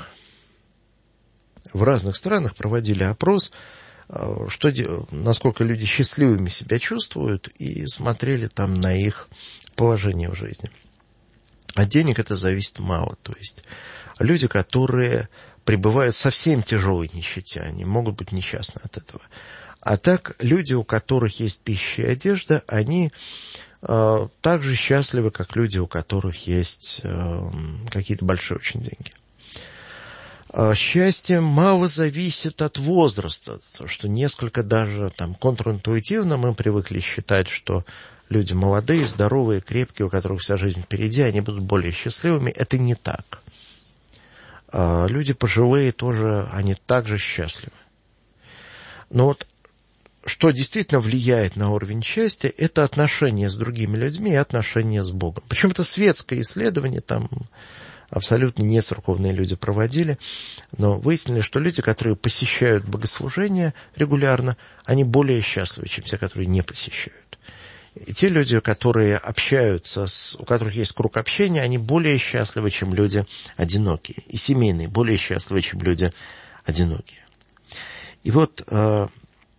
В разных странах проводили опрос, э, что, насколько люди счастливыми себя чувствуют, и смотрели там на их положение в жизни. От денег это зависит мало. То есть люди, которые пребывают в совсем тяжелой нищете, они могут быть несчастны от этого. А так, люди, у которых есть пища и одежда, они э, так же счастливы, как люди, у которых есть э, какие-то большие очень деньги. Э, счастье мало зависит от возраста, потому что несколько даже там контринтуитивно мы привыкли считать, что люди молодые, здоровые, крепкие, у которых вся жизнь впереди, они будут более счастливыми. Это не так. Люди пожилые тоже, они также счастливы. Но вот что действительно влияет на уровень счастья, это отношения с другими людьми и отношения с Богом. Причем это светское исследование, там абсолютно не церковные люди проводили, но выяснили, что люди, которые посещают богослужения регулярно, они более счастливы, чем те, которые не посещают. И те люди, которые общаются, с, у которых есть круг общения, они более счастливы, чем люди одинокие. И семейные более счастливы, чем люди одинокие. И вот э,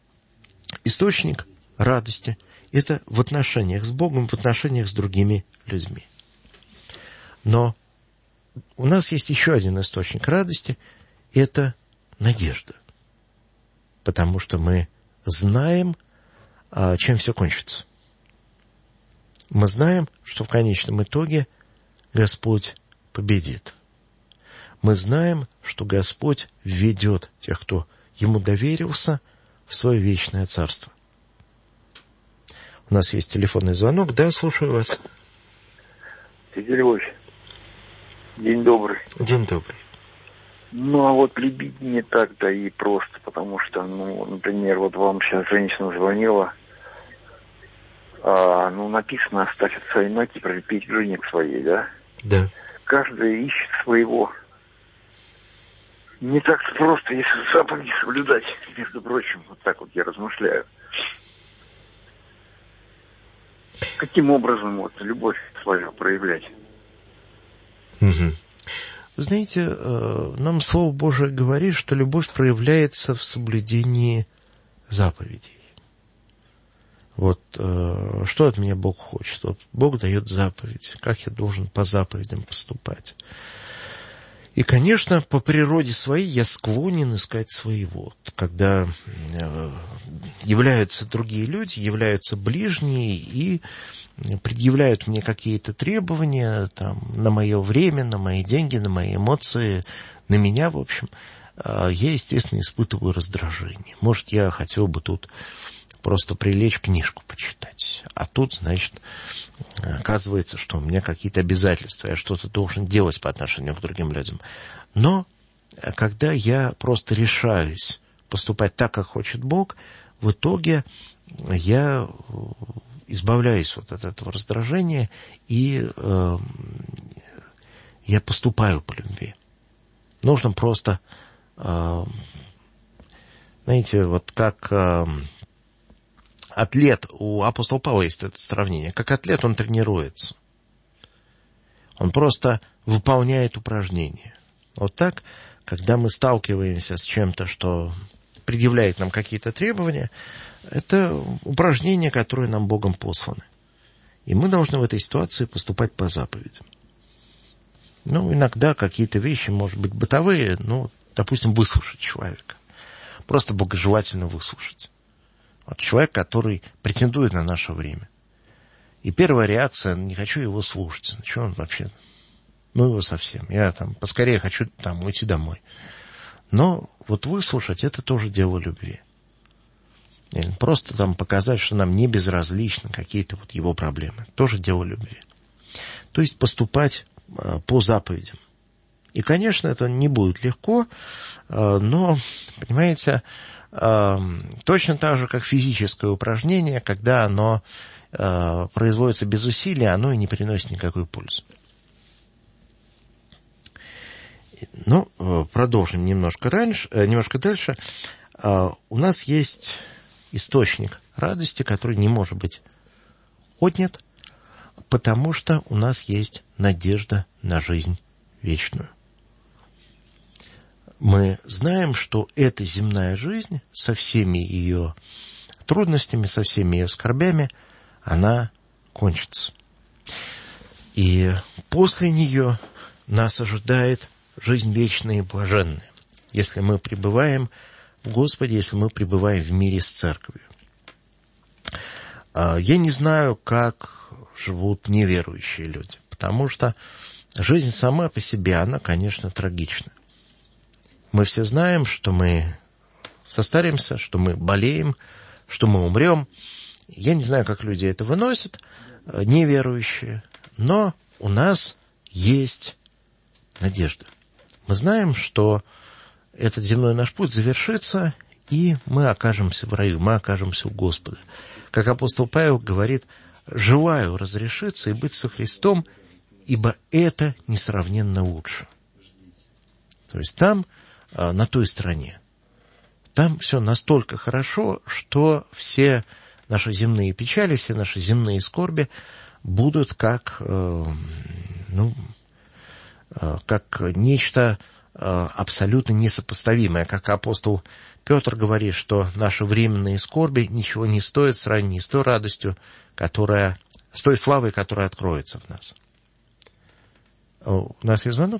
источник радости – это в отношениях с Богом, в отношениях с другими людьми. Но у нас есть еще один источник радости – это надежда. Потому что мы знаем, э, чем все кончится. Мы знаем, что в конечном итоге Господь победит. Мы знаем, что Господь введет тех, кто Ему доверился, в свое вечное царство. У нас есть телефонный звонок. Да, слушаю вас.
Тетя Любовь, день добрый.
День добрый.
Ну, а вот любить не так-то и просто, потому что, ну, например, вот вам сейчас женщина звонила, А, ну, написано, оставь отца и мать и прилепить к жене к своей, да?
Да.
Каждый ищет своего. Не так просто, если заповеди соблюдать, между прочим, вот так вот я размышляю. Каким образом вот любовь свою проявлять?
Угу. Вы знаете, нам Слово Божие говорит, что любовь проявляется в соблюдении заповедей. Вот э, что от меня Бог хочет? Вот Бог дает заповеди. Как я должен по заповедям поступать? И, конечно, по природе своей я склонен искать своего. Когда э, являются другие люди, являются ближние и предъявляют мне какие-то требования там, на мое время, на мои деньги, на мои эмоции, на меня, в общем, э, я, естественно, испытываю раздражение. Может, я хотел бы тут просто прилечь, книжку почитать. А тут, значит, оказывается, что у меня какие-то обязательства, я что-то должен делать по отношению к другим людям. Но когда я просто решаюсь поступать так, как хочет Бог, в итоге я избавляюсь вот от этого раздражения, и э, я поступаю по любви. Нужно просто, э, знаете, вот как... Э, Атлет, у апостола Павла есть это сравнение, как атлет он тренируется. Он просто выполняет упражнения. Вот так, когда мы сталкиваемся с чем-то, что предъявляет нам какие-то требования, это упражнения, которые нам Богом посланы. И мы должны в этой ситуации поступать по заповедям. Ну, иногда какие-то вещи, может быть, бытовые, ну, допустим, выслушать человека. Просто богожелательно выслушать. Вот человек, который претендует на наше время. И первая реакция, не хочу его слушать. Что он вообще? Ну его совсем. Я там поскорее хочу там уйти домой. Но вот выслушать, это тоже дело любви. Или просто там показать, что нам не безразличны какие-то вот его проблемы. Тоже дело любви. То есть поступать по заповедям. И, конечно, это не будет легко, но, понимаете, точно так же, как физическое упражнение, когда оно производится без усилия, оно и не приносит никакой пользы. Ну, продолжим немножко раньше, немножко дальше. У нас есть источник радости, который не может быть отнят, потому что у нас есть надежда на жизнь вечную. Мы знаем, что эта земная жизнь со всеми ее трудностями, со всеми ее скорбями, она кончится. И после нее нас ожидает жизнь вечная и блаженная, если мы пребываем в Господе, если мы пребываем в мире с Церковью. Я не знаю, как живут неверующие люди, потому что жизнь сама по себе, она, конечно, трагична. Мы все знаем, что мы состаримся, что мы болеем, что мы умрем. Я не знаю, как люди это выносят, неверующие, но у нас есть надежда. Мы знаем, что этот земной наш путь завершится, и мы окажемся в раю, мы окажемся у Господа. Как апостол Павел говорит: «Желаю разрешиться и быть со Христом, ибо это несравненно лучше». То есть там, на той стороне, там все настолько хорошо, что все наши земные печали, все наши земные скорби будут как, ну, как нечто абсолютно несопоставимое. Как апостол Петр говорит, что наши временные скорби ничего не стоят в сравнении с той радостью, которая, с той славой, которая откроется в нас. У нас есть звонок?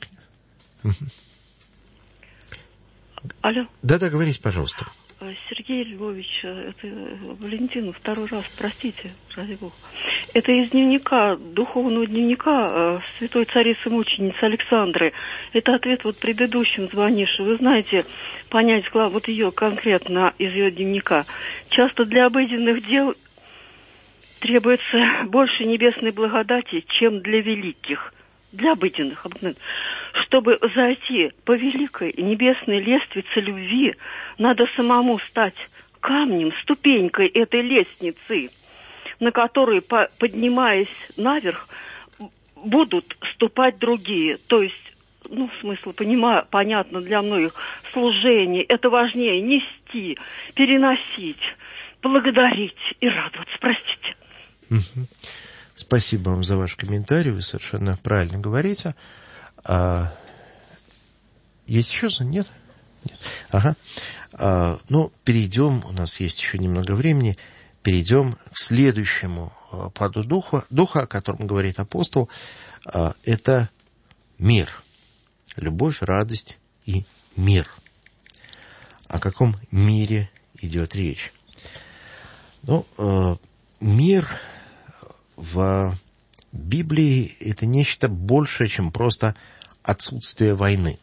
Алло.
Да-да, говорите, пожалуйста.
Сергей Львович, это Валентина, второй раз, простите, ради бога. Это из дневника, духовного дневника святой царицы-мученицы Александры. Это ответ вот предыдущим звонившим. Вы знаете, понять главу, вот ее конкретно из ее дневника. Часто для обыденных дел требуется больше небесной благодати, чем для великих. Для обыденных, обыкновенных. Чтобы зайти по великой небесной лестнице любви, надо самому стать камнем, ступенькой этой лестницы, на которой, поднимаясь наверх, будут ступать другие. То есть, ну, смысл, понимаю, понятно для многих, служение, это важнее нести, переносить, благодарить и радоваться. Простите.
Угу. Спасибо вам за ваш комментарий, вы совершенно правильно говорите. А, есть еще? Нет? Нет. Ага. А, ну, перейдем, у нас есть еще немного времени, перейдем к следующему плоду духа, духа, о котором говорит апостол. А, это мир. Любовь, радость и мир. О каком мире идет речь? Ну, а, мир в Библии это нечто большее, чем просто отсутствие войны.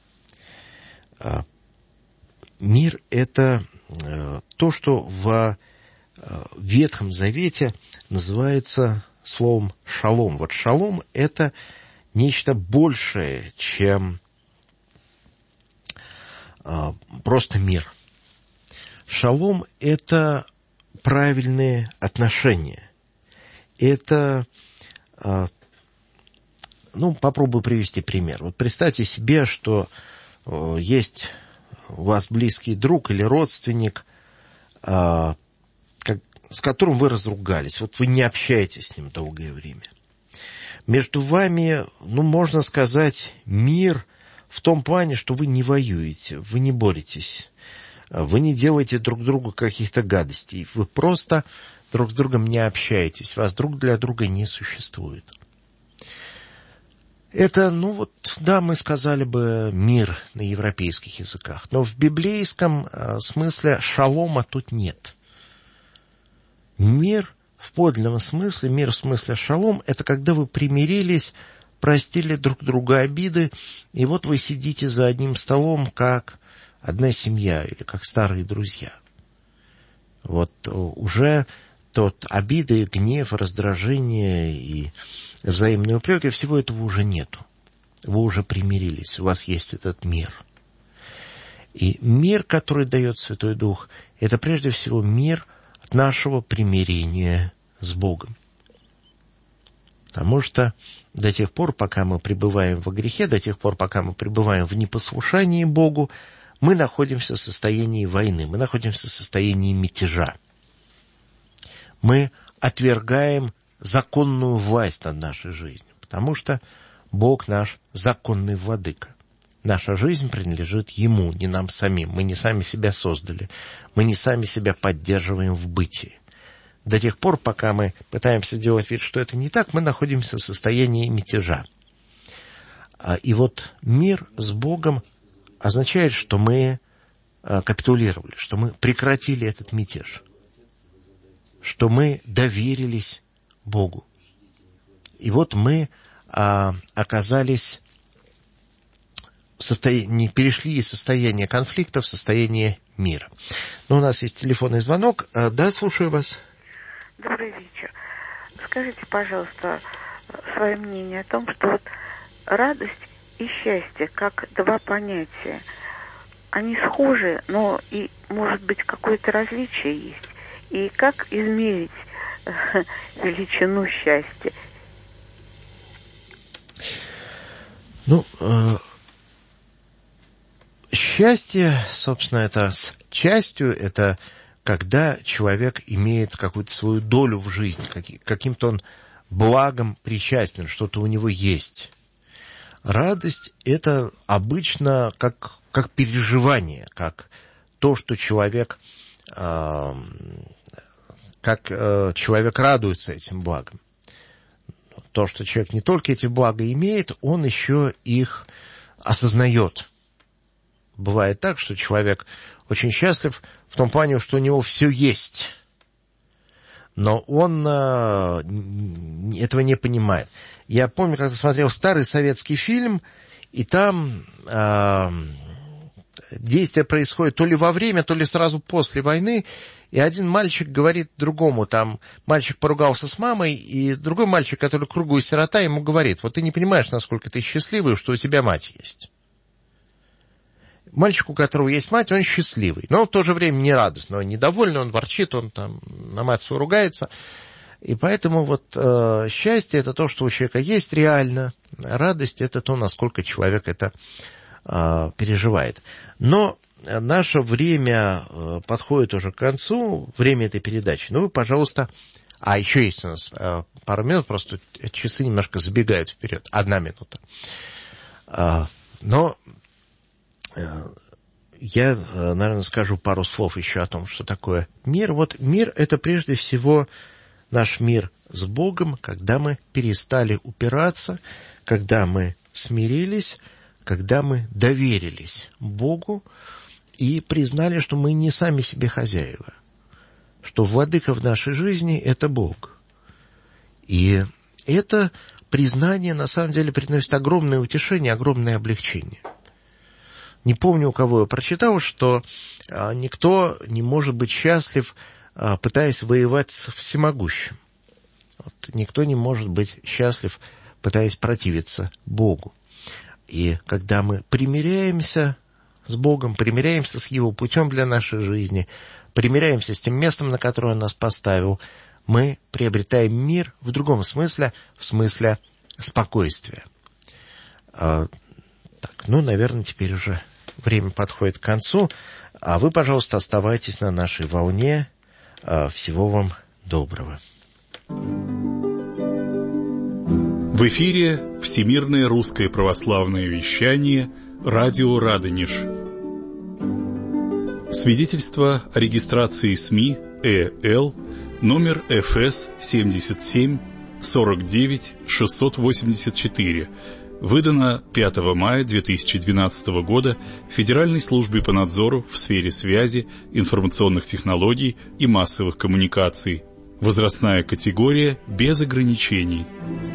Мир – это то, что в Ветхом Завете называется словом «шалом». Вот шалом – это нечто большее, чем просто мир. Шалом – это правильные отношения. Это, ну, попробую привести пример. Вот представьте себе, что есть у вас близкий друг или родственник, как, с которым вы разругались. Вот вы не общаетесь с ним долгое время. Между вами, ну, можно сказать, мир в том плане, что вы не воюете, вы не боретесь, вы не делаете друг другу каких-то гадостей, вы просто друг с другом не общаетесь, вас друг для друга не существует. Это, ну вот, да, мы сказали бы мир на европейских языках, но в библейском смысле шалома тут нет. Мир в подлинном смысле, мир в смысле шалом, это когда вы примирились, простили друг друга обиды, и вот вы сидите за одним столом, как одна семья или как старые друзья. Вот уже тот обиды, гнев, раздражение и взаимные упреки, всего этого уже нету. вы уже примирились, у вас есть этот мир. И мир, который дает Святой Дух, это прежде всего мир от нашего примирения с Богом. Потому что до тех пор, пока мы пребываем во грехе, до тех пор, пока мы пребываем в непослушании Богу, мы находимся в состоянии войны, мы находимся в состоянии мятежа. Мы отвергаем законную власть над нашей жизнью, потому что Бог наш законный владыка. Наша жизнь принадлежит Ему, не нам самим. Мы не сами себя создали, мы не сами себя поддерживаем в бытии. До тех пор, пока мы пытаемся делать вид, что это не так, мы находимся в состоянии мятежа. И вот мир с Богом означает, что мы капитулировали, что мы прекратили этот мятеж, что мы доверились Богу. И вот мы оказались в состоянии, перешли из состояния конфликта в состояние мира. Но у нас есть телефонный звонок. Да, слушаю вас.
Добрый вечер. Скажите, пожалуйста, свое мнение о том, что вот радость и счастье, как два понятия, они схожи, но и, может быть, какое-то различие есть. И как измерить величину счастья?
Ну, э, счастье, собственно, это с частью, это когда человек имеет какую-то свою долю в жизни, каким-то он благом причастен, что-то у него есть. Радость – это обычно как, как переживание, как то, что человек, э, как э, человек радуется этим благом. То, что человек не только эти блага имеет, он еще их осознает. Бывает так, что человек очень счастлив в том плане, что у него все есть, но он э, этого не понимает. Я помню, как-то смотрел старый советский фильм, и там э, действие происходит то ли во время, то ли сразу после войны, и один мальчик говорит другому, там, мальчик поругался с мамой, и другой мальчик, который круглый сирота, ему говорит: вот ты не понимаешь, насколько ты счастливый, что у тебя мать есть. Мальчик, у которого есть мать, он счастливый, но в то же время не радостный, он недовольный, он ворчит, он там на мать свою ругается. И поэтому вот э, счастье – это то, что у человека есть реально, радость – это то, насколько человек это э, переживает. Но наше время э, подходит уже к концу, время этой передачи. Ну, вы, пожалуйста... А, еще есть у нас э, пару минут, просто часы немножко забегают вперед. Одна минута. Э, но... Я, наверное, скажу пару слов еще о том, что такое мир. Вот мир – это прежде всего наш мир с Богом, когда мы перестали упираться, когда мы смирились, когда мы доверились Богу и признали, что мы не сами себе хозяева, что владыка в нашей жизни – это Бог. И это признание, на самом деле, приносит огромное утешение, огромное облегчение. Не помню, у кого я прочитал, что а, никто не может быть счастлив, а, пытаясь воевать с всемогущим. Вот, никто не может быть счастлив, пытаясь противиться Богу. И когда мы примиряемся с Богом, примиряемся с Его путем для нашей жизни, примиряемся с тем местом, на которое Он нас поставил, мы приобретаем мир в другом смысле, в смысле спокойствия. А, так, ну, наверное, теперь уже... Время подходит к концу, а вы, пожалуйста, оставайтесь на нашей волне. Всего вам доброго.
В эфире Всемирное русское православное вещание, радио Радонеж. Свидетельство о регистрации СМИ ЭЛ номер эф эс семьдесят семь сорок девять шестьсот восемьдесят четыре. Выдано пятого мая две тысячи двенадцатого года Федеральной службе по надзору в сфере связи, информационных технологий и массовых коммуникаций. Возрастная категория без ограничений.